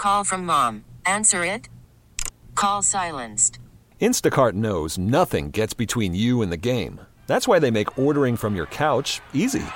Call from mom. Answer it. Call silenced. Instacart knows nothing gets between you and the game. That's why they make ordering from your couch easy.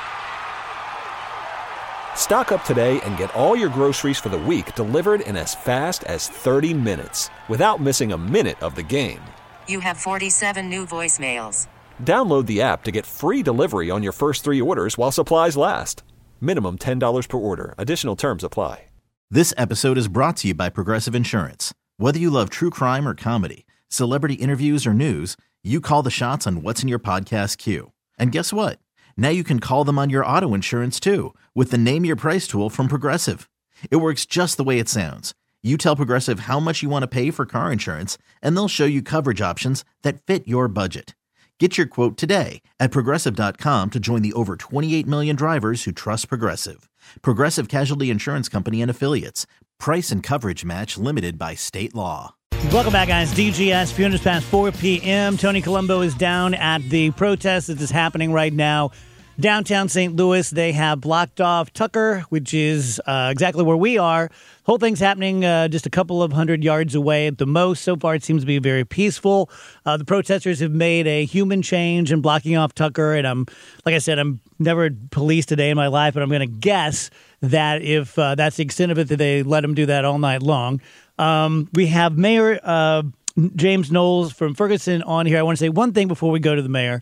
Stock up today and get all your groceries for the week delivered in as fast as 30 minutes without missing a minute of the game. You have 47 new voicemails. Download the app to get free delivery on your first 3 orders while supplies last. Minimum $10 per order. Additional terms apply. This episode is brought to you by Progressive Insurance. Whether you love true crime or comedy, celebrity interviews or news, you call the shots on what's in your podcast queue. And guess what? Now you can call them on your auto insurance too with the Name Your Price tool from Progressive. It works just the way it sounds. You tell Progressive how much you want to pay for car insurance, and they'll show you coverage options that fit your budget. Get your quote today at Progressive.com to join the over 28 million drivers who trust Progressive. Progressive Casualty Insurance Company and Affiliates. Price and coverage match limited by state law. Welcome back, guys. DGS, few minutes past 4 p.m. Tony Colombo is down at the protest that is happening right now. Downtown St. Louis, they have blocked off Tucker, which is exactly where we are. Whole thing's happening just a couple of 100 yards away at the most. So far, it seems to be very peaceful. The protesters have made a human change in blocking off Tucker. And like I said, I'm never policed a day in my life, but I'm going to guess that if that's the extent of it, that they let him do that all night long. We have Mayor James Knowles from Ferguson on here. I want to say one thing before we go to the mayor.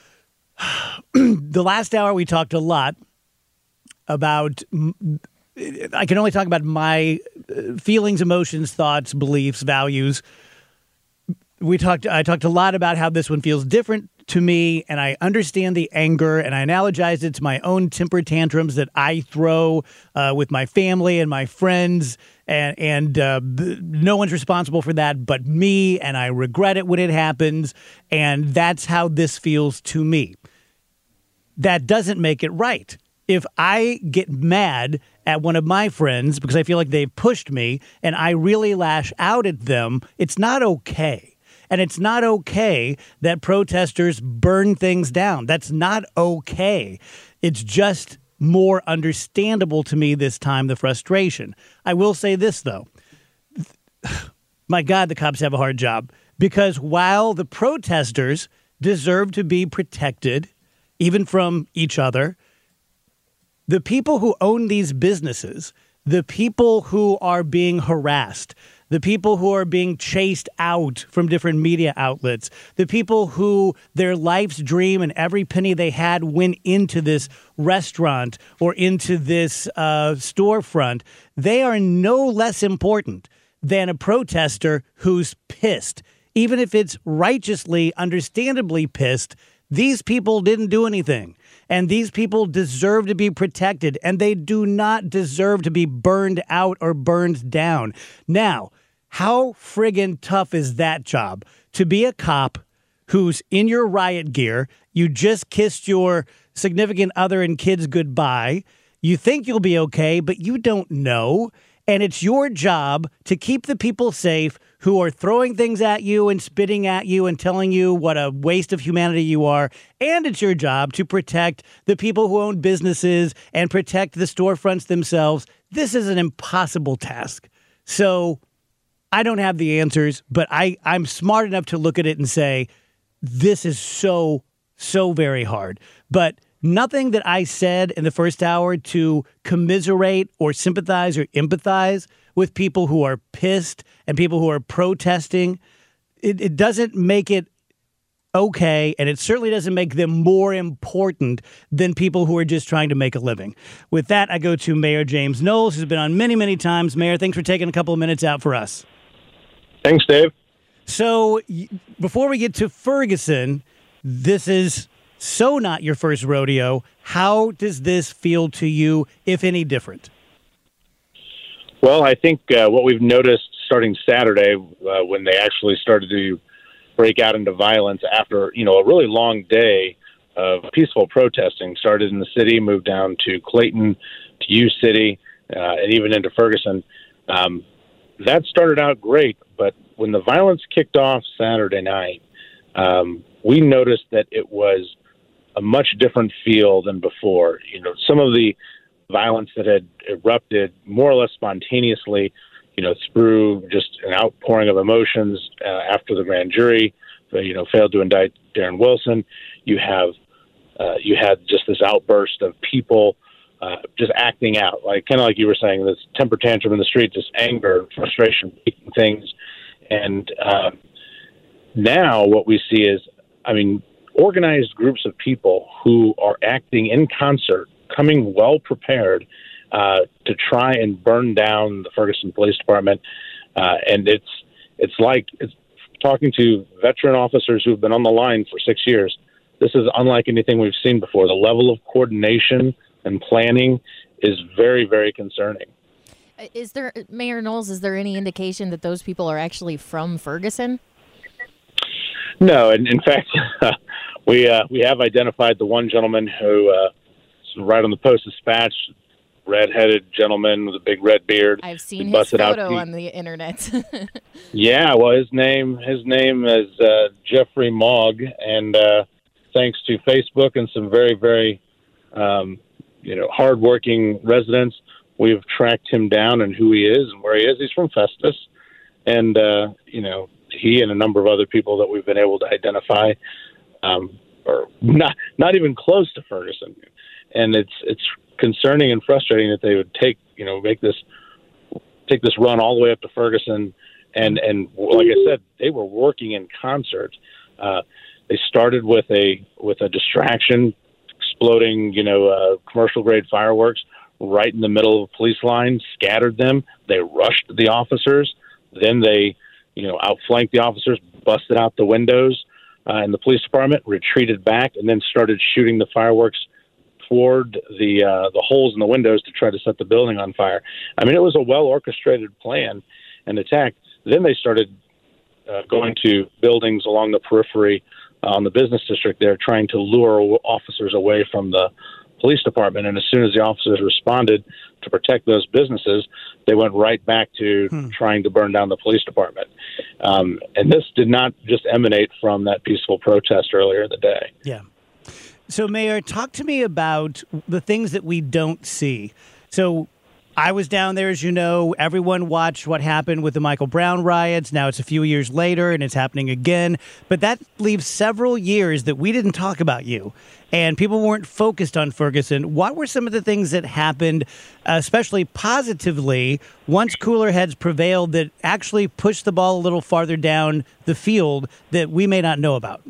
The last hour we talked a lot about, I can only talk about my feelings, emotions, thoughts, beliefs, values. I talked a lot about how this one feels different to me, and I understand the anger, and I analogized it to my own temper tantrums that I throw with my family and my friends, and no one's responsible for that but me, and I regret it when it happens, and that's how this feels to me. That doesn't make it right. If I get mad at one of my friends because I feel like they've pushed me and I really lash out at them, it's not okay. And it's not okay that protesters burn things down. That's not okay. It's just more understandable to me this time, the frustration. I will say this, though. My God, the cops have a hard job. Because while the protesters deserve to be protected, even from each other, the people who own these businesses, the people who are being harassed, the people who are being chased out from different media outlets, the people who their life's dream and every penny they had went into this restaurant or into this storefront, they are no less important than a protester who's pissed. Even if it's righteously, understandably pissed, these people didn't do anything, and these people deserve to be protected, and they do not deserve to be burned out or burned down. Now, how friggin' tough is that job? To be a cop who's in your riot gear, you just kissed your significant other and kids goodbye, you think you'll be okay, but you don't know, and it's your job to keep the people safe who are throwing things at you and spitting at you and telling you what a waste of humanity you are. And it's your job to protect the people who own businesses and protect the storefronts themselves. This is an impossible task. So I don't have the answers, but I'm smart enough to look at it and say, this is so very hard. But nothing that I said in the first hour to commiserate or sympathize or empathize with people who are pissed and people who are protesting, it doesn't make it okay, and it certainly doesn't make them more important than people who are just trying to make a living. With that, I go to Mayor James Knowles, who's been on many, many times. Mayor, thanks for taking a couple of minutes out for us. Thanks, Dave. So before we get to Ferguson, this is so not your first rodeo. How does this feel to you, if any different? Well, I think what we've noticed starting Saturday, when they actually started to break out into violence after, a really long day of peaceful protesting, started in the city, moved down to Clayton, to U City, and even into Ferguson. That started out great, but when the violence kicked off Saturday night, we noticed that it was a much different feel than before. Some of the violence that had erupted more or less spontaneously, through just an outpouring of emotions after the grand jury, failed to indict Darren Wilson. You had just this outburst of people just acting out, kind of like you were saying, this temper tantrum in the street, just anger, frustration, breaking things. And now what we see is, organized groups of people who are acting in concert, coming well prepared to try and burn down the Ferguson Police Department. And it's talking to veteran officers who've been on the line for 6 years. This is unlike anything we've seen before. The level of coordination and planning is very, very concerning. Is there, Mayor Knowles, is there any indication that those people are actually from Ferguson? No, and in fact, we have identified the one gentleman who right on the Post-Dispatch, redheaded gentleman with a big red beard. I've seen his photo on the internet. Yeah, well, his name is Jeffrey Mogg, and thanks to Facebook and some very, very hardworking residents, we've tracked him down and who he is and where he is. He's from Festus, and he and a number of other people that we've been able to identify are not even close to Ferguson, and it's concerning and frustrating that they would take this run all the way up to Ferguson, and like I said, they were working in concert. They started with a distraction, exploding commercial grade fireworks right in the middle of the police line, scattered them. They rushed the officers, then they outflanked the officers, busted out the windows in the police department, retreated back, and then started shooting the fireworks toward the holes in the windows to try to set the building on fire. It was a well-orchestrated plan and attack. Then they started going to buildings along the periphery on the business district there, trying to lure officers away from the police department. And as soon as the officers responded to protect those businesses, they went right back to trying to burn down the police department. And this did not just emanate from that peaceful protest earlier in the day. Yeah. So, Mayor, talk to me about the things that we don't see. So I was down there, as you know. Everyone watched what happened with the Michael Brown riots. Now it's a few years later, and it's happening again. But that leaves several years that we didn't talk about you, and people weren't focused on Ferguson. What were some of the things that happened, especially positively, once cooler heads prevailed, that actually pushed the ball a little farther down the field that we may not know about?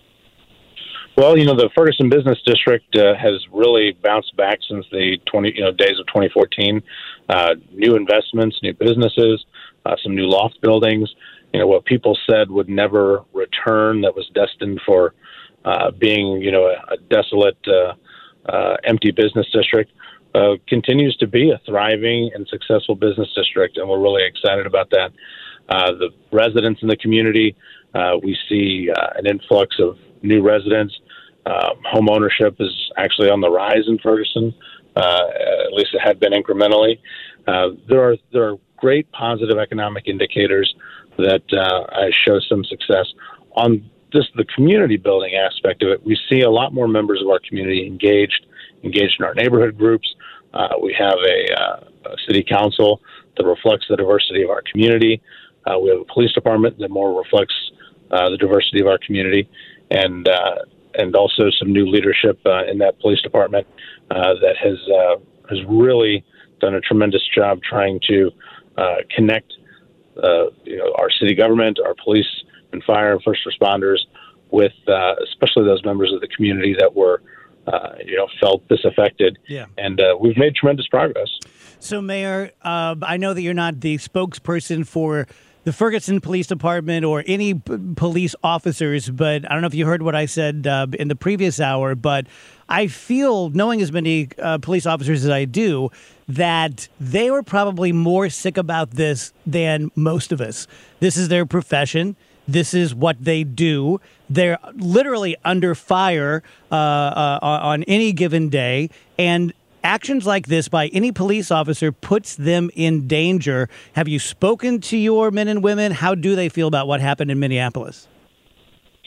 Well, the Ferguson Business District has really bounced back since the days of 2014. New investments, new businesses, some new loft buildings. What people said would never return, that was destined for being, a desolate, empty business district, continues to be a thriving and successful business district, and we're really excited about that. The residents in the community, we see an influx of new residents. Home ownership is actually on the rise in Ferguson. At least it had been incrementally. There are great positive economic indicators that show some success. On just the community building aspect of it, we see a lot more members of our community engaged in our neighborhood groups. We have a city council that reflects the diversity of our community. We have a police department that more reflects the diversity of our community, and also some new leadership in that police department that has really done a tremendous job trying to connect our city government, our police and fire and first responders with especially those members of the community that were felt disaffected. Yeah. And we've made tremendous progress. So, Mayor, I know that you're not the spokesperson for the Ferguson Police Department or any police officers, but I don't know if you heard what I said in the previous hour, but I feel, knowing as many police officers as I do, that they were probably more sick about this than most of us. This is their profession. This is what they do. They're literally under fire on any given day, and actions like this by any police officer puts them in danger. Have you spoken to your men and women? How do they feel about what happened in Minneapolis?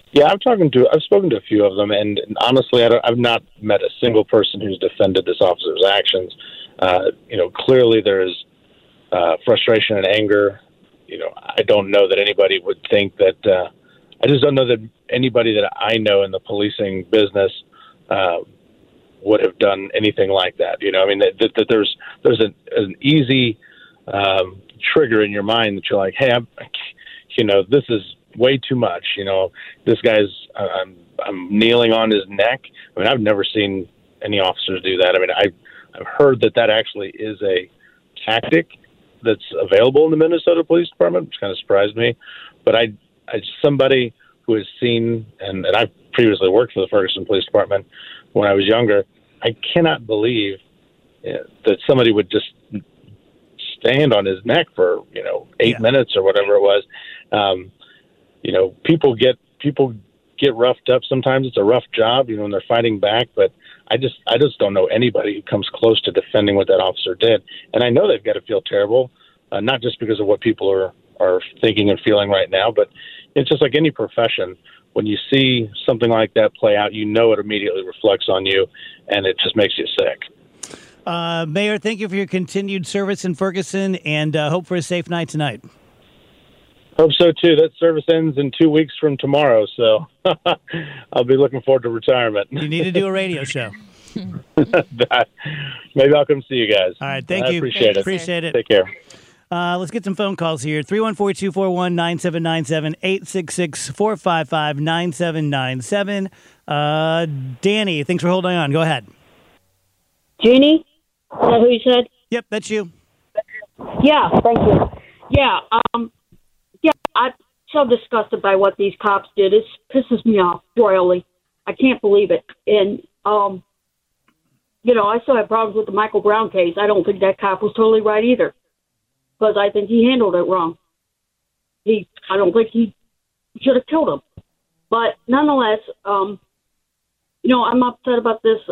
Yeah, I've spoken to a few of them, and honestly, I've not met a single person who's defended this officer's actions. Clearly there's frustration and anger. I don't know that anybody would think that. I just don't know that anybody that I know in the policing business would have done anything like that. That there's an easy trigger in your mind that you're like, hey, this is way too much. This guy's I'm kneeling on his neck. I've never seen any officers do that. I've heard that actually is a tactic that's available in the Minnesota Police Department, which kind of surprised me. But I somebody who has seen, and I've previously worked for the Ferguson Police Department when I was younger, I cannot believe that somebody would just stand on his neck for 8 minutes or whatever it was. People get roughed up. Sometimes it's a rough job, when they're fighting back. But I just don't know anybody who comes close to defending what that officer did. And I know they've got to feel terrible, not just because of what people are thinking and feeling right now, but it's just like any profession. When you see something like that play out, it immediately reflects on you, and it just makes you sick. Mayor, thank you for your continued service in Ferguson, and hope for a safe night tonight. Hope so, too. That service ends in 2 weeks from tomorrow, so I'll be looking forward to retirement. You need to do a radio show. Maybe I'll come see you guys. All right, thank you. Appreciate it. Take care. Let's get some phone calls here. 314-241-9797, 866-455-9797. Danny, thanks for holding on. Go ahead. Jeannie? Is that who you said? Yep, that's you. Yeah, thank you. Yeah, I'm so disgusted by what these cops did. It pisses me off royally. I can't believe it. And, I still have problems with the Michael Brown case. I don't think that cop was totally right either, because I think he handled it wrong. I don't think he should have killed him. But nonetheless, I'm upset about this,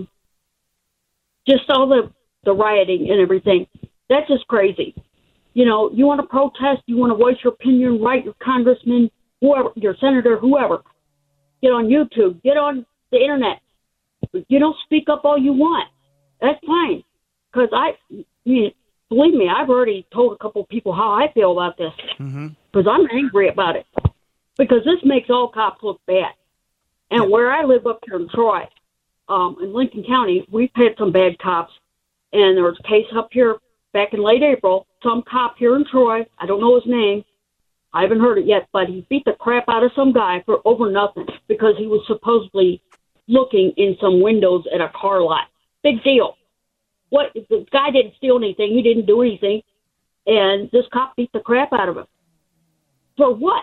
just all the rioting and everything. That's just crazy. You want to protest, you want to voice your opinion, write your congressman, whoever, your senator, whoever. Get on YouTube, get on the internet. Speak up all you want. That's fine. Because believe me, I've already told a couple of people how I feel about this. Because I'm angry about it. Because this makes all cops look bad. And where I live up here in Troy, in Lincoln County, we've had some bad cops. And there was a case up here back in late April. Some cop here in Troy, I don't know his name, I haven't heard it yet, but he beat the crap out of some guy for over nothing because he was supposedly looking in some windows at a car lot. Big deal. What? The guy didn't steal anything. He didn't do anything. And this cop beat the crap out of him. For what?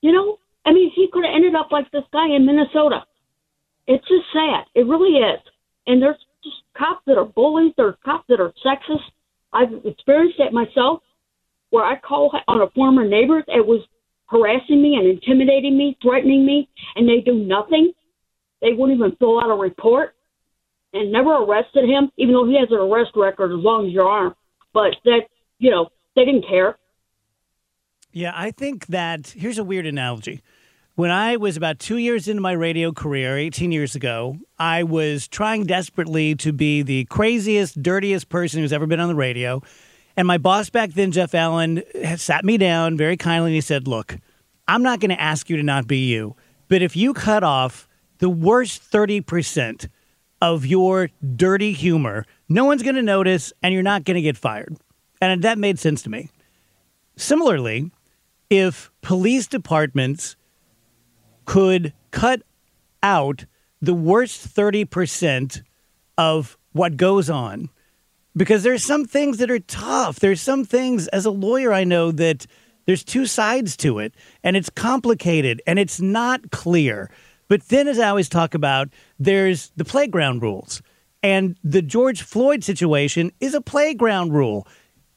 He could have ended up like this guy in Minnesota. It's just sad. It really is. And there's just cops that are bullies. There's cops that are sexist. I've experienced it myself, where I call on a former neighbor that was harassing me and intimidating me, threatening me, and they do nothing. They wouldn't even fill out a report and never arrested him, even though he has an arrest record as long as your arm. But they didn't care. Yeah, I think that here's a weird analogy. When I was about 2 years into my radio career, 18 years ago, I was trying desperately to be the craziest, dirtiest person who's ever been on the radio. And my boss back then, Jeff Allen, sat me down very kindly and he said, look, I'm not going to ask you to not be you, but if you cut off the worst 30% of your dirty humor, no one's going to notice and you're not going to get fired. And that made sense to me. Similarly, if police departments could cut out the worst 30% of what goes on, because there's some things that are tough. There's some things, as a lawyer, I know that there's two sides to it, and it's complicated, and it's not clear. But then, as I always talk about, there's the playground rules. And the George Floyd situation is a playground rule.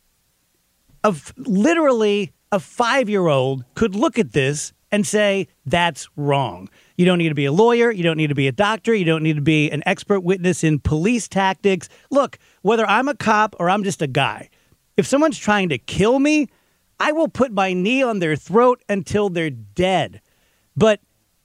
Literally, a 5-year-old could look at this and say, that's wrong. You don't need to be a lawyer. You don't need to be a doctor. You don't need to be an expert witness in police tactics. Look, whether I'm a cop or I'm just a guy, if someone's trying to kill me, I will put my knee on their throat until they're dead. But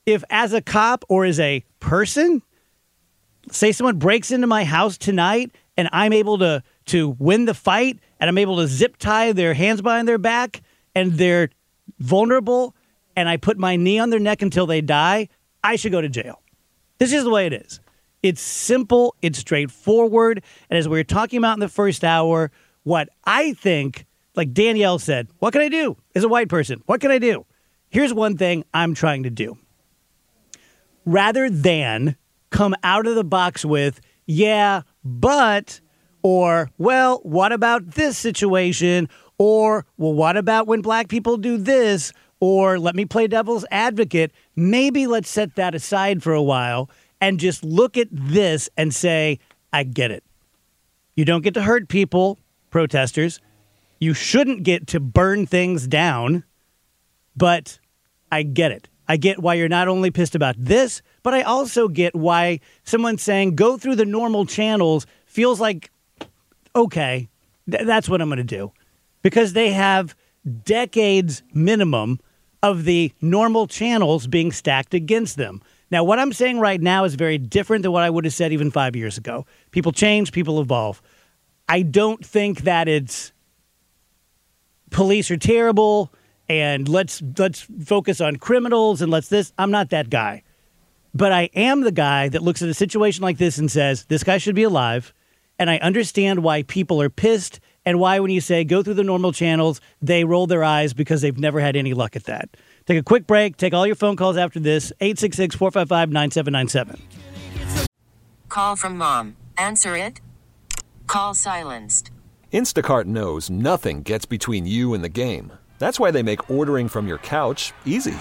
if as a cop or as a person, say someone breaks into my house tonight and I'm able to win the fight and I'm able to zip tie their hands behind their back and they're vulnerable and I put my knee on their neck until they die, I should go to jail. This is the way it is. It's simple. It's straightforward. And as we were talking about in the first hour, what I think, like Danielle said, what can I do as a white person? What can I do? Here's one thing I'm trying to do. Rather than come out of the box with, yeah, but, or, well, what about this situation? Or, well, what about when black people do this? Or let me play devil's advocate. Maybe let's set that aside for a while and just look at this and say, I get it. You don't get to hurt people, protesters. You shouldn't get to burn things down, but I get it. I get why you're not only pissed about this, but I also get why someone saying go through the normal channels feels like, okay, that's what I'm going to do. Because they have decades minimum of the normal channels being stacked against them. Now, what I'm saying right now is very different than what I would have said even 5 years ago. People change, people evolve. I don't think that it's police are terrible and let's focus on criminals and let's this. I'm not that guy. But I am the guy that looks at a situation like this and says, this guy should be alive. And I understand why people are pissed and why when you say go through the normal channels, they roll their eyes because they've never had any luck at that. Take a quick break. Take all your phone calls after this. 866-455-9797. Call from mom. Answer it. Call silenced. Instacart knows nothing gets between you and the game. That's why they make ordering from your couch easy.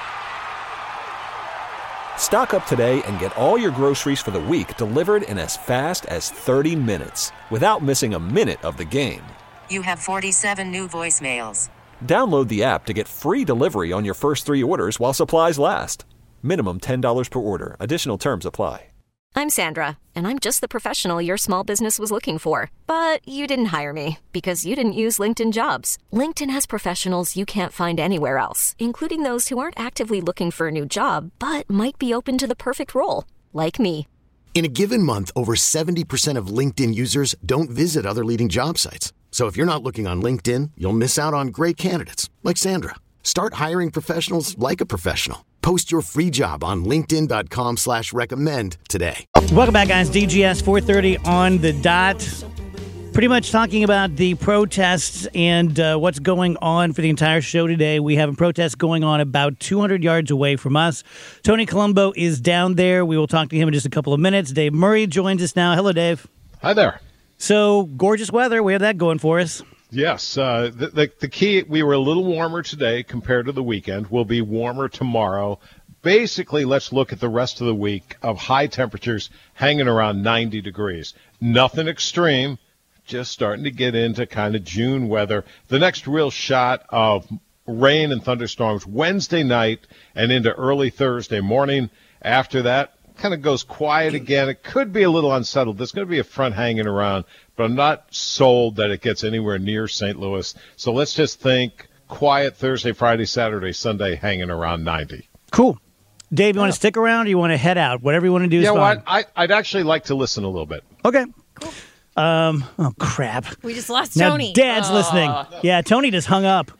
Stock up today and get all your groceries for the week delivered in as fast as 30 minutes without missing a minute of the game. You have 47 new voicemails. Download the app to get free delivery on your first 3 orders while supplies last. Minimum $10 per order. Additional terms apply. I'm Sandra, and I'm just the professional your small business was looking for. But you didn't hire me because you didn't use LinkedIn Jobs. LinkedIn has professionals you can't find anywhere else, including those who aren't actively looking for a new job, but might be open to the perfect role, like me. In a given month, over 70% of LinkedIn users don't visit other leading job sites. So if you're not looking on LinkedIn, you'll miss out on great candidates like Sandra. Start hiring professionals like a professional. Post your free job on linkedin.com/recommend today. Welcome back, guys. DGS 4:30 on the dot. Pretty much talking about the protests and what's going on for the entire show today. We have a protest going on about 200 yards away from us. Tony Colombo is down there. We will talk to him in just a couple of minutes. Dave Murray joins us now. Hello, Dave. Hi there. So, gorgeous weather. We have that going for us. Yes. The key, we were a little warmer today compared to the weekend. We'll be warmer tomorrow. Basically, let's look at the rest of the week of high temperatures hanging around 90 degrees. Nothing extreme, just starting to get into kind of June weather. The next real shot of rain and thunderstorms Wednesday night and into early Thursday morning. After that, kind of goes quiet again. It could be a little unsettled. There's going to be a front hanging around, but I'm not sold that it gets anywhere near St. Louis. So let's just think quiet Thursday, Friday, Saturday, Sunday hanging around 90. Cool. Dave, you want to stick around or you want to head out? Whatever you want to do is fine. You know what? I'd actually like to listen a little bit. Okay. Cool. Oh, crap. We just lost now Tony. Dad's listening. Yeah, Tony just hung up.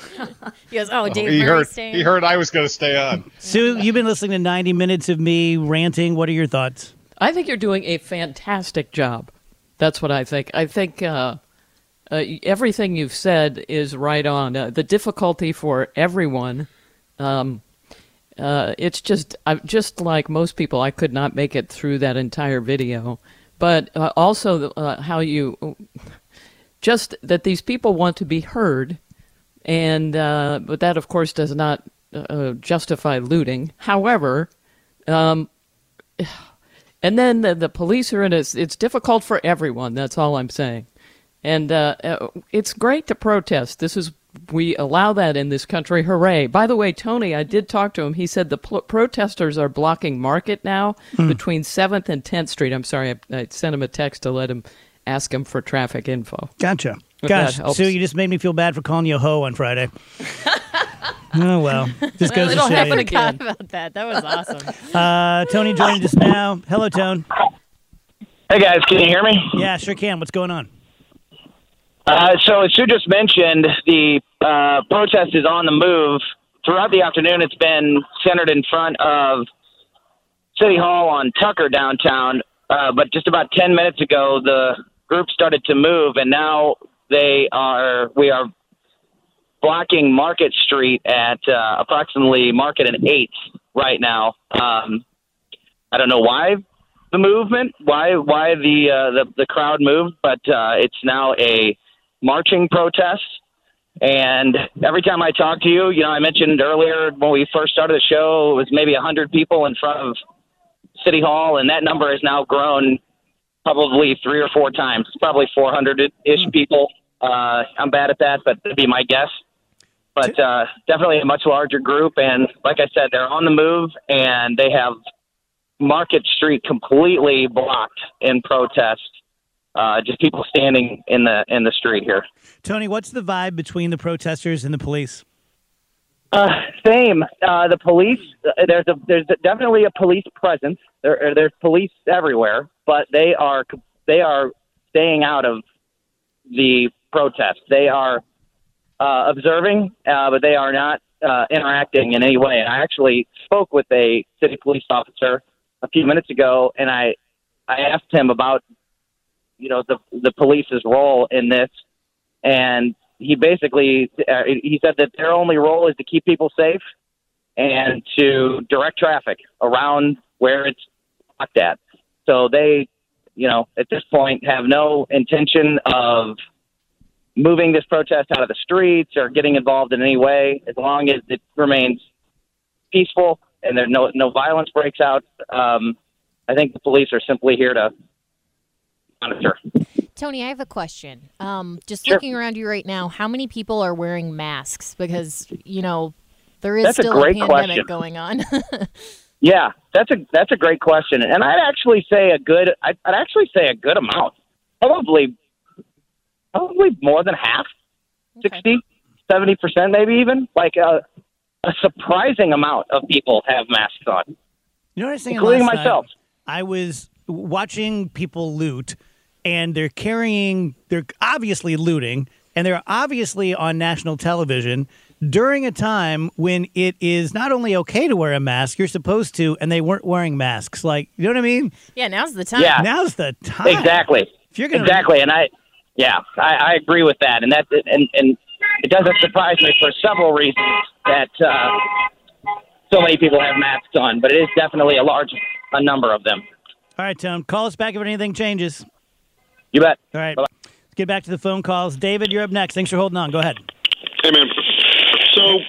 He goes, Dave he Murray's staying. He heard I was going to stay on. Sue, you've been listening to 90 minutes of me ranting. What are your thoughts? I think you're doing a fantastic job. That's what I think. I think everything you've said is right on. The difficulty for everyone, it's just like most people, I could not make it through that entire video. But also how you just that these people want to be heard, and but that of course does not justify looting. However, and then the police are in it. It's difficult for everyone. That's all I'm saying. And it's great to protest. We allow that in this country. Hooray. By the way, Tony, I did talk to him. He said the protesters are blocking Market now between 7th and 10th Street. I'm sorry, I sent him a text to let him ask him for traffic info. Gotcha. Gosh, Sue, you just made me feel bad for calling you a hoe on Friday. Oh, well. Just goes to it'll show happen you. again. I forgot about that. That was awesome. Tony joined us now. Hello, Tone. Hey guys, can you hear me? Yeah, sure can. What's going on? So as you just mentioned, the protest is on the move. Throughout the afternoon, it's been centered in front of City Hall on Tucker downtown. But just about 10 minutes ago, the group started to move, and now we are blocking Market Street at approximately Market and 8th right now. I don't know why the movement, why the crowd moved, but it's now a marching protest. And every time I talk to you, I mentioned earlier when we first started the show, it was maybe 100 people in front of City Hall, and that number has now grown probably 3 or 4 times. It's probably 400-ish people. I'm bad at that, but that'd be my guess. But definitely a much larger group, and like I said, they're on the move, and they have Market Street completely blocked in protest. Just people standing in the street here. Tony, what's the vibe between the protesters and the police? Same. The police. There's definitely a police presence. There's police everywhere, but they are staying out of the protest. They are observing, but they are not interacting in any way. I actually spoke with a city police officer a few minutes ago, and I asked him about the police's role in this, and he basically he said that their only role is to keep people safe and to direct traffic around where it's blocked at. So they, at this point have no intention of moving this protest out of the streets or getting involved in any way, as long as it remains peaceful and there's no violence breaks out. I think the police are simply here to monitor. Tony, I have a question. Just Sure. looking around you right now, how many people are wearing masks? Because, there is That's a still a great pandemic question. going on. Yeah, that's a great question, and I'd actually say a good amount, probably more than half, 60, 70%, maybe even. Like a surprising amount of people have masks on. You know what I was saying? Including last myself. night? I was watching people loot, and they're obviously looting, and they're obviously on national television during a time when it is not only okay to wear a mask, you're supposed to, and they weren't wearing masks. Like, you know what I mean? Yeah, now's the time. Yeah. Now's the time. Exactly. If you're gonna Exactly, and I agree with that, and it doesn't surprise me for several reasons that so many people have masks on, but it is definitely a number of them. All right, Tom, call us back if anything changes. You bet. All right. Bye-bye. Let's get back to the phone calls. David, you're up next. Thanks for holding on. Go ahead. Hey, man. So,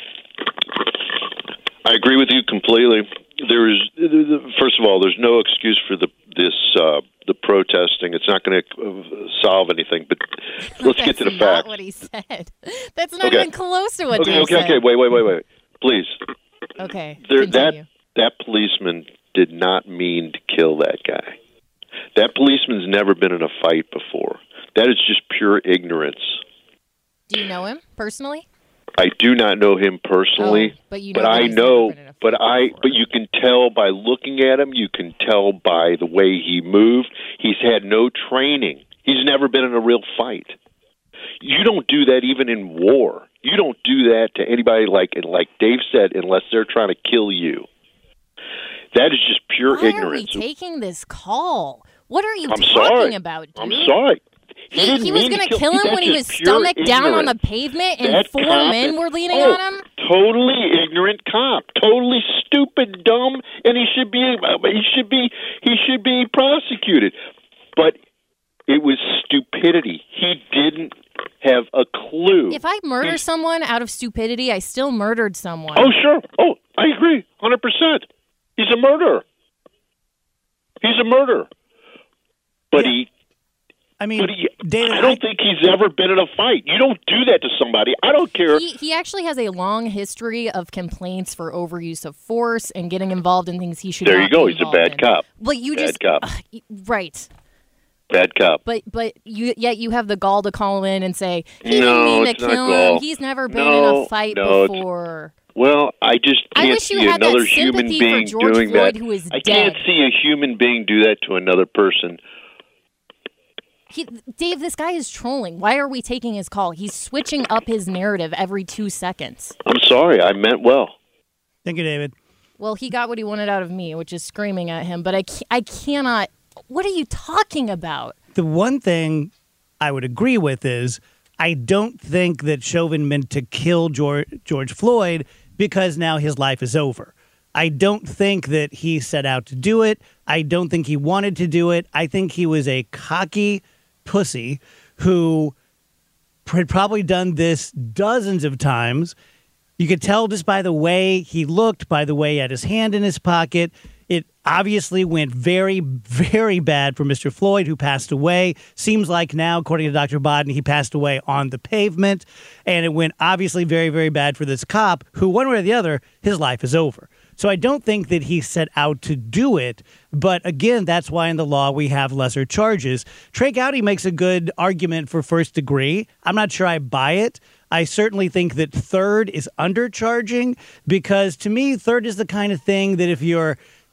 I agree with you completely. First of all, there's no excuse for the protesting. It's not going to solve anything. But let's get to the facts. That's not what he said. That's not even close to what Dave said. Okay. Wait. Please. Okay. That policeman did not mean to kill that guy. That policeman's never been in a fight before. That is just pure ignorance. Do you know him personally? I do not know him personally, but you know but you can tell by looking at him, you can tell by the way he moved. He's had no training. He's never been in a real fight. You don't do that even in war. You don't do that to anybody like Dave said, unless they're trying to kill you. That is just pure ignorance. Why are we taking this call? What are you I'm talking sorry. about, dude? I'm sorry. He was going to kill him when he was stomach down on the pavement and four men were leaning on him? Totally ignorant cop. Totally stupid, dumb, and he should be prosecuted. But it was stupidity. He didn't have a clue. If I murder someone out of stupidity, I still murdered someone. Oh, sure. Oh, I agree. 100%. He's a murderer. But David, I don't think he's ever been in a fight. You don't do that to somebody. I don't care. He actually has a long history of complaints for overuse of force and getting involved in things he should not There you go. be He's a involved bad in. cop. Well, you bad just cop. Right. Bad cop. But you have the gall to call him in and say he didn't mean to it's not kill gall. him. He's never been in a fight before. Well, I just can't wish you see had that another human sympathy being for George doing Floyd, that. who is I dead. can't see a human being do that to another person. Dave, this guy is trolling. Why are we taking his call? He's switching up his narrative every 2 seconds. I'm sorry. I meant well. Thank you, David. Well, he got what he wanted out of me, which is screaming at him. But I cannot. What are you talking about? The one thing I would agree with is I don't think that Chauvin meant to kill George Floyd because now his life is over. I don't think that he set out to do it. I don't think he wanted to do it. I think he was a cocky pussy who had probably done this dozens of times. You could tell just by the way he looked, by the way he had his hand in his pocket. It obviously went very, very bad for Mr. Floyd, who passed away. Seems like now, according to Dr. Bodden, he passed away on the pavement. And it went obviously very, very bad for this cop, who one way or the other, his life is over. So I don't think that he set out to do it. But again, that's why in the law we have lesser charges. Trey Gowdy makes a good argument for first degree. I'm not sure I buy it. I certainly think that third is undercharging because to me, third is the kind of thing that if you're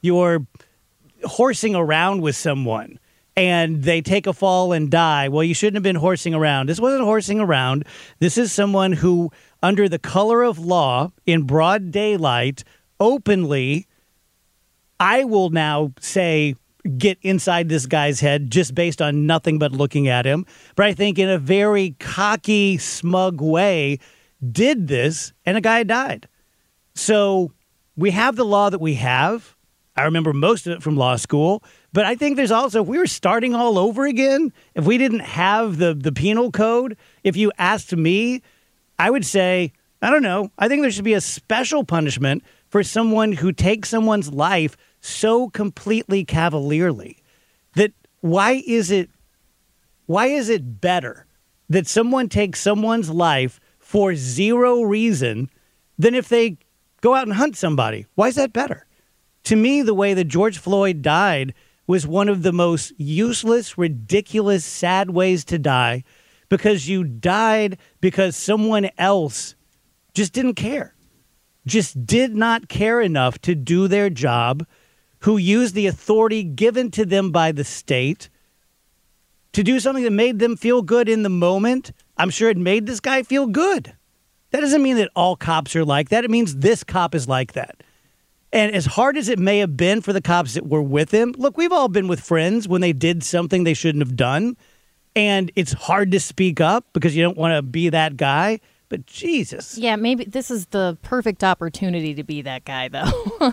horsing around with someone and they take a fall and die, well, you shouldn't have been horsing around. This wasn't horsing around. This is someone who, under the color of law, in broad daylight, openly, I will now say, get inside this guy's head just based on nothing but looking at him. But I think in a very cocky, smug way, did this, and a guy died. So we have the law that we have. I remember most of it from law school. But I think there's also, if we were starting all over again, if we didn't have the penal code, if you asked me, I would say, I don't know, I think there should be a special punishment for someone who takes someone's life so completely cavalierly. That why is it better that someone takes someone's life for zero reason than if they go out and hunt somebody? Why is that better? To me, the way that George Floyd died was one of the most useless, ridiculous, sad ways to die, because you died because someone else just didn't care, just did not care enough to do their job, who used the authority given to them by the state to do something that made them feel good in the moment. I'm sure it made this guy feel good. That doesn't mean that all cops are like that. It means this cop is like that. And as hard as it may have been for the cops that were with him, look, we've all been with friends when they did something they shouldn't have done. And it's hard to speak up because you don't want to be that guy. But Jesus. Yeah, maybe this is the perfect opportunity to be that guy, though.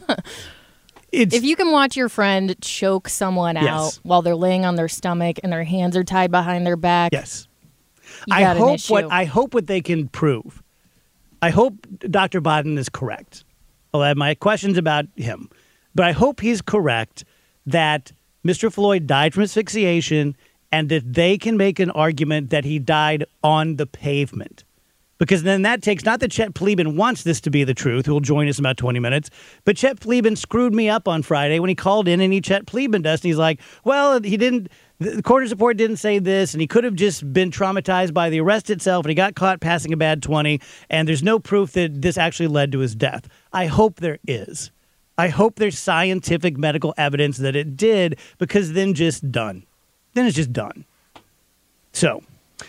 If you can watch your friend choke someone out while they're laying on their stomach and their hands are tied behind their back. Yes. You got an issue. I hope what they can prove. I hope Dr. Bodden is correct. I'll have my questions about him. But I hope he's correct that Mr. Floyd died from asphyxiation and that they can make an argument that he died on the pavement. Because then that takes, not that Chet Pleban wants this to be the truth, who will join us in about 20 minutes, but Chet Pleban screwed me up on Friday when he called in and he Chet Pleban us, and he's like, well, he didn't, the coroner's report didn't say this, and he could have just been traumatized by the arrest itself, and he got caught passing a bad 20, and there's no proof that this actually led to his death. I hope there is. I hope there's scientific medical evidence that it did, because then just done. Then it's just done. So,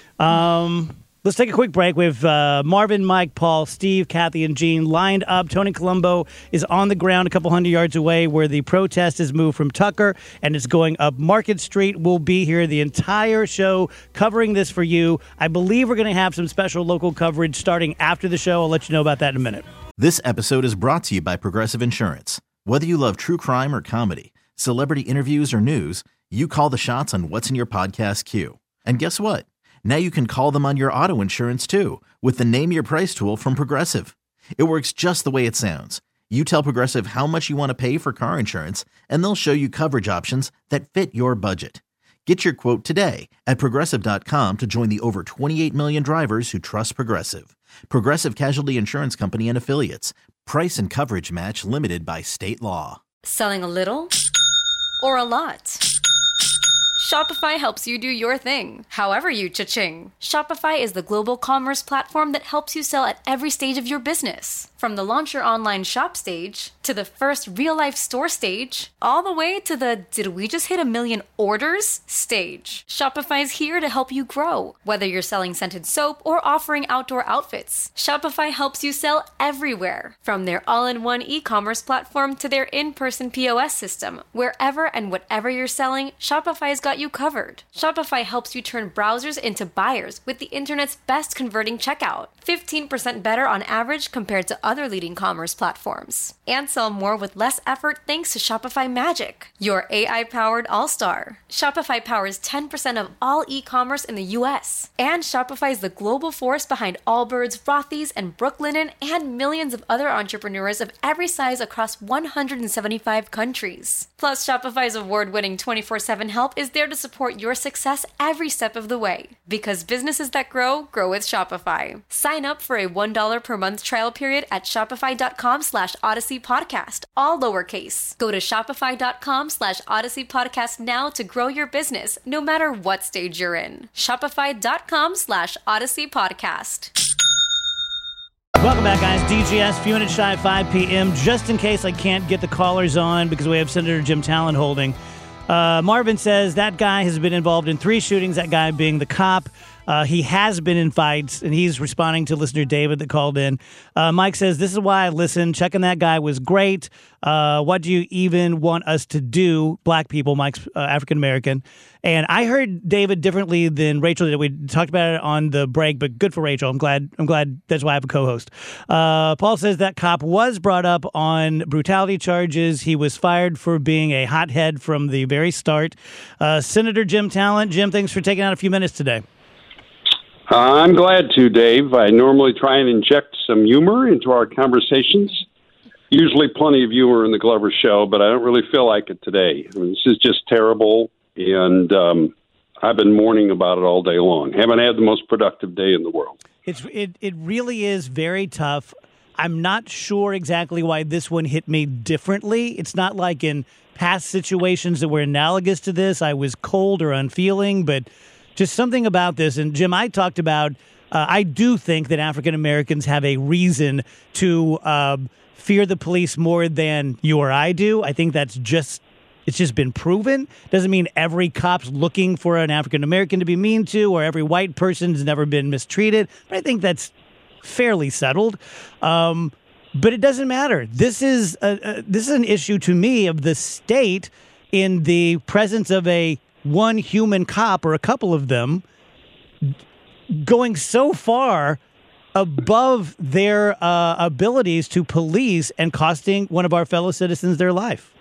let's take a quick break. We have Marvin, Mike, Paul, Steve, Kathy, and Gene lined up. Tony Colombo is on the ground a couple hundred yards away where the protest has moved from Tucker and it's going up Market Street. We'll be here the entire show covering this for you. I believe we're going to have some special local coverage starting after the show. I'll let you know about that in a minute. This episode is brought to you by Progressive Insurance. Whether you love true crime or comedy, celebrity interviews or news, you call the shots on what's in your podcast queue. And guess what? Now you can call them on your auto insurance, too, with the Name Your Price tool from Progressive. It works just the way it sounds. You tell Progressive how much you want to pay for car insurance, and they'll show you coverage options that fit your budget. Get your quote today at Progressive.com to join the over 28 million drivers who trust Progressive. Progressive Casualty Insurance Company and Affiliates. Price and coverage match limited by state law. Selling a little or a lot? Shopify helps you do your thing, however you cha-ching. Shopify is the global commerce platform that helps you sell at every stage of your business. From the launch your online shop stage, to the first real-life store stage, all the way to the did we just hit 1 million orders stage. Shopify's here to help you grow. Whether you're selling scented soap or offering outdoor outfits, Shopify helps you sell everywhere. From their all-in-one e-commerce platform to their in-person POS system, wherever and whatever you're selling, Shopify's got you covered. Shopify helps you turn browsers into buyers with the internet's best converting checkout. 15% better on average compared to other leading commerce platforms. And sell more with less effort thanks to Shopify Magic, your AI-powered all-star. Shopify powers 10% of all e-commerce in the U.S. And Shopify is the global force behind Allbirds, Rothy's, and Brooklinen, and millions of other entrepreneurs of every size across 175 countries. Plus, Shopify's award-winning 24/7 help is there to support your success every step of the way. Because businesses that grow with Shopify. Sign up for a $1 per month trial period at shopify.com/Odyssey Podcast, all lowercase. Go to shopify.com/Odyssey Podcast now to grow your business, no matter what stage you're in. Shopify.com/Odyssey Podcast. Welcome back, guys. DGS, few minutes shy of 5 p.m. Just in case I can't get the callers on because we have Senator Jim Talent holding. Marvin says that guy has been involved in 3 shootings, that guy being the cop. He has been in fights, and he's responding to listener David that called in. Mike says, this is why I listened. Checking that guy was great. What do you even want us to do? Black people, Mike's African-American. And I heard David differently than Rachel did. We talked about it on the break, but good for Rachel. I'm glad that's why I have a co-host. Paul says that cop was brought up on brutality charges. He was fired for being a hothead from the very start. Senator Jim Talent. Jim, thanks for taking out a few minutes today. I'm glad to, Dave. I normally try and inject some humor into our conversations. Usually plenty of humor in the Glover Show, but I don't really feel like it today. I mean, this is just terrible, and I've been mourning about it all day long. Haven't had the most productive day in the world. It really is very tough. I'm not sure exactly why this one hit me differently. It's not like in past situations that were analogous to this, I was cold or unfeeling, but just something about this. And Jim, I talked about, I do think that African Americans have a reason to fear the police more than you or I do. I think it's just been proven. Doesn't mean every cop's looking for an African American to be mean to, or every white person's never been mistreated. But I think that's fairly settled. But it doesn't matter. This is an issue to me of the state in the presence of one human cop or a couple of them going so far above their abilities to police and costing one of our fellow citizens their life.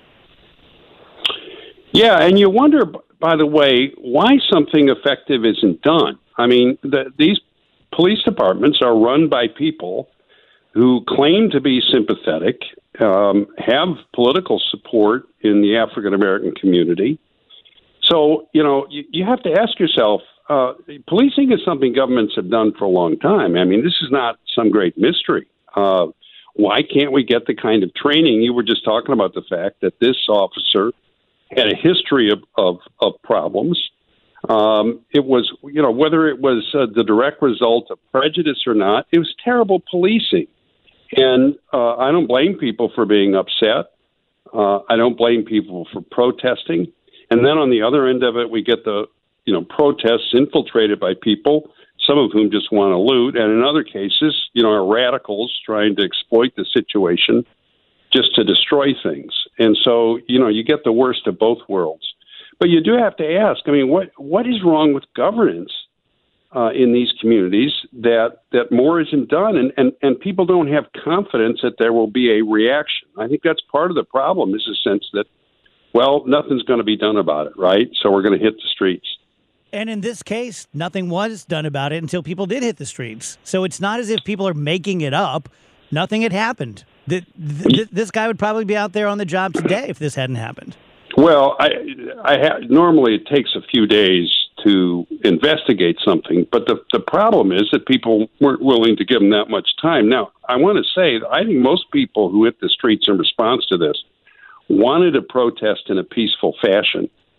Yeah, and you wonder, by the way, why something effective isn't done. I mean, these police departments are run by people who claim to be sympathetic, have political support in the African American community. So, you have to ask yourself, policing is something governments have done for a long time. I mean, this is not some great mystery. Why can't we get the kind of training? You were just talking about the fact that this officer had a history of problems. It was, whether it was the direct result of prejudice or not, it was terrible policing. And I don't blame people for being upset. I don't blame people for protesting. And then on the other end of it, we get the, protests infiltrated by people, some of whom just want to loot. And in other cases, are radicals trying to exploit the situation just to destroy things. And so, you get the worst of both worlds. But you do have to ask, I mean, what is wrong with governance in these communities that more isn't done? And people don't have confidence that there will be a reaction. I think that's part of the problem, is the sense that, well, nothing's going to be done about it, right? So we're going to hit the streets. And in this case, nothing was done about it until people did hit the streets. So it's not as if people are making it up. Nothing had happened. This guy would probably be out there on the job today if this hadn't happened. Well, normally it takes a few days to investigate something, but the problem is that people weren't willing to give them that much time. Now, I want to say, I think most people who hit the streets in response to this wanted to protest in a peaceful fashion.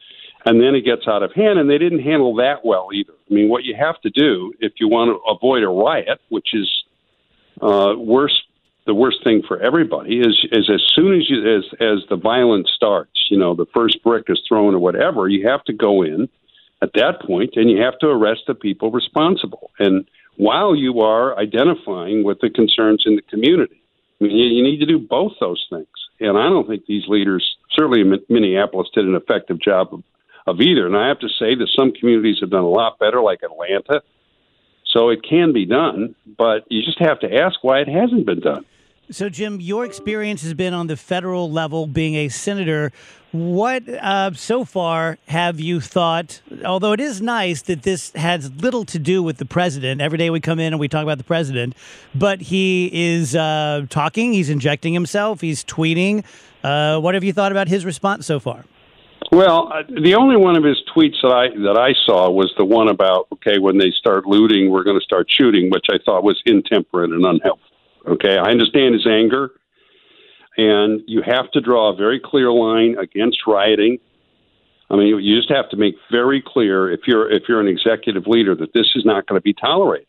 And then it gets out of hand, and they didn't handle that well either. I mean, what you have to do if you want to avoid a riot, which is the worst thing for everybody, is as soon as the violence starts, the first brick is thrown or whatever, you have to go in at that point, and you have to arrest the people responsible. And while you are identifying with the concerns in the community, I mean, you need to do both those things. And I don't think these leaders, certainly in Minneapolis, did an effective job of either. And I have to say that some communities have done a lot better, like Atlanta. So it can be done, but you just have to ask why it hasn't been done. So, Jim, your experience has been on the federal level being a senator. What, so far, have you thought, although it is nice that this has little to do with the president, every day we come in and we talk about the president, but he is talking, he's injecting himself, he's tweeting. What have you thought about his response so far? Well, the only one of his tweets that I saw was the one about, okay, when they start looting, we're going to start shooting, which I thought was intemperate and unhelpful. Okay, I understand his anger, and you have to draw a very clear line against rioting. I mean, you just have to make very clear, if you're an executive leader, that this is not going to be tolerated.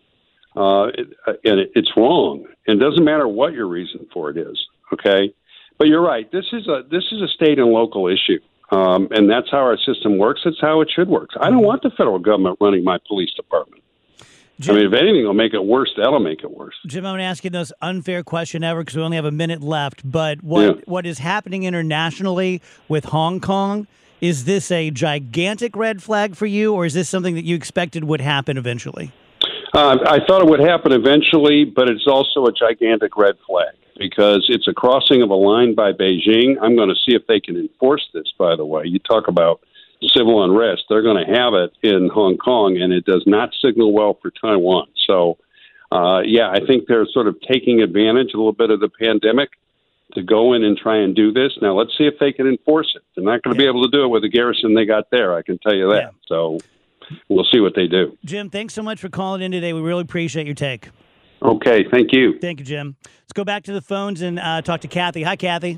And it's wrong. And it doesn't matter what your reason for it is. Okay, but you're right. This is a state and local issue, and that's how our system works. That's how it should work. I don't want the federal government running my police department. Jim, I mean, if anything will make it worse, that'll make it worse. Jim, I'm going to ask you the most unfair question ever because we only have a minute left. But what is happening internationally with Hong Kong, is this a gigantic red flag for you, or is this something that you expected would happen eventually? I thought it would happen eventually, but it's also a gigantic red flag because it's a crossing of a line by Beijing. I'm going to see if they can enforce this, by the way. You talk about civil unrest, they're going to have it in Hong Kong, and it does not signal well for Taiwan. So, I think they're sort of taking advantage a little bit of the pandemic to go in and try and do this. Now, let's see if they can enforce it. They're not going to be able to do it with the garrison they got there, I can tell you that. Yeah. So we'll see what they do. Jim, thanks so much for calling in today. We really appreciate your take. Okay, thank you. Thank you, Jim. Let's go back to the phones and talk to Kathy. Hi, Kathy.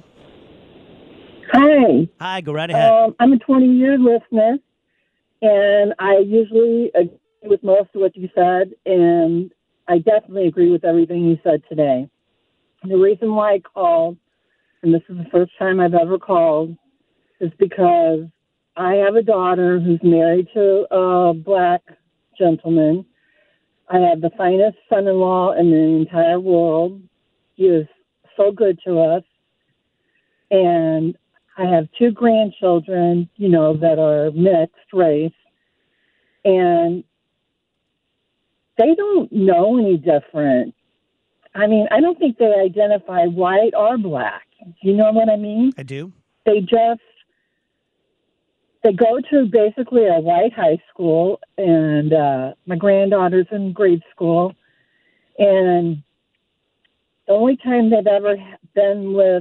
Hi. Hi, go right ahead. I'm a 20-year listener, and I usually agree with most of what you said, and I definitely agree with everything you said today. The reason why I called, and this is the first time I've ever called, is because I have a daughter who's married to a black gentleman. I have the finest son-in-law in the entire world. He is so good to us, and I have 2 grandchildren, that are mixed race, and they don't know any different. I mean, I don't think they identify white or black. Do you know what I mean? I do. They go to basically a white high school, and my granddaughter's in grade school, and the only time they've ever been with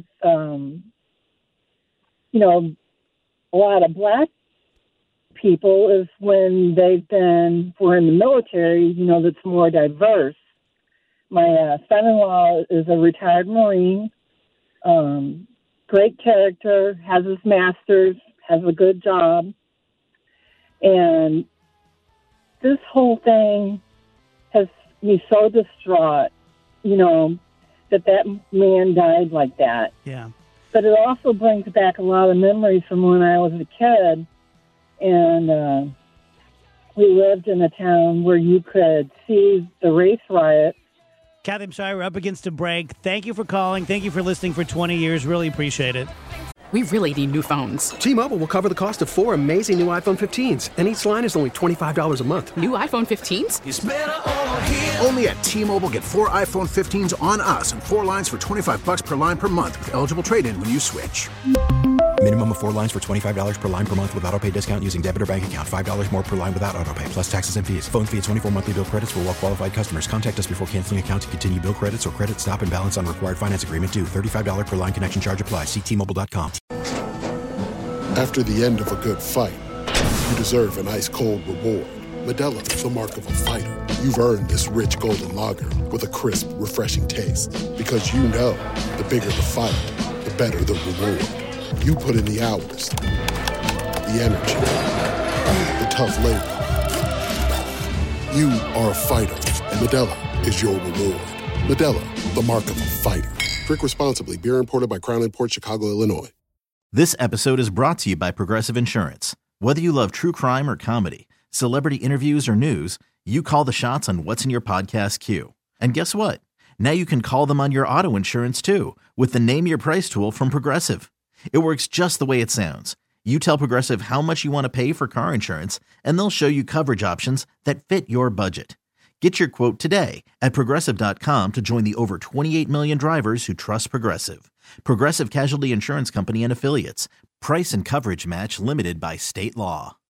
a lot of black people is when we're in the military, that's more diverse. My son-in-law is a retired Marine, great character, has his master's, has a good job. And this whole thing has me so distraught, that man died like that. Yeah. But it also brings back a lot of memories from when I was a kid, and we lived in a town where you could see the race riots. Kathy, I'm sorry, we're up against a break. Thank you for calling. Thank you for listening for 20 years. Really appreciate it. We really need new phones. T-Mobile will cover the cost of 4 amazing new iPhone 15s, and each line is only $25 a month. New iPhone 15s? It's better over here. Only at T-Mobile, get 4 iPhone 15s on us and 4 lines for $25 per line per month with eligible trade-in when you switch. Minimum of 4 lines for $25 per line per month with autopay discount using debit or bank account. $5 more per line without autopay, plus taxes and fees. Phone fee at 24 monthly bill credits for well-qualified customers. Contact us before canceling account to continue bill credits or credit stop and balance on required finance agreement due. $35 per line connection charge applies. See T-Mobile.com. After the end of a good fight, you deserve an ice-cold reward. Modelo is the mark of a fighter. You've earned this rich golden lager with a crisp, refreshing taste. Because you know, the bigger the fight, the better the reward. You put in the hours, the energy, the tough labor. You are a fighter, and Modelo is your reward. Modelo, the mark of a fighter. Drink responsibly. Beer imported by Crown Imports, Chicago, Illinois. This episode is brought to you by Progressive Insurance. Whether you love true crime or comedy, celebrity interviews or news, you call the shots on what's in your podcast queue. And guess what? Now you can call them on your auto insurance too with the Name Your Price tool from Progressive. It works just the way it sounds. You tell Progressive how much you want to pay for car insurance, and they'll show you coverage options that fit your budget. Get your quote today at Progressive.com to join the over 28 million drivers who trust Progressive. Progressive Casualty Insurance Company and Affiliates. Price and coverage match limited by state law.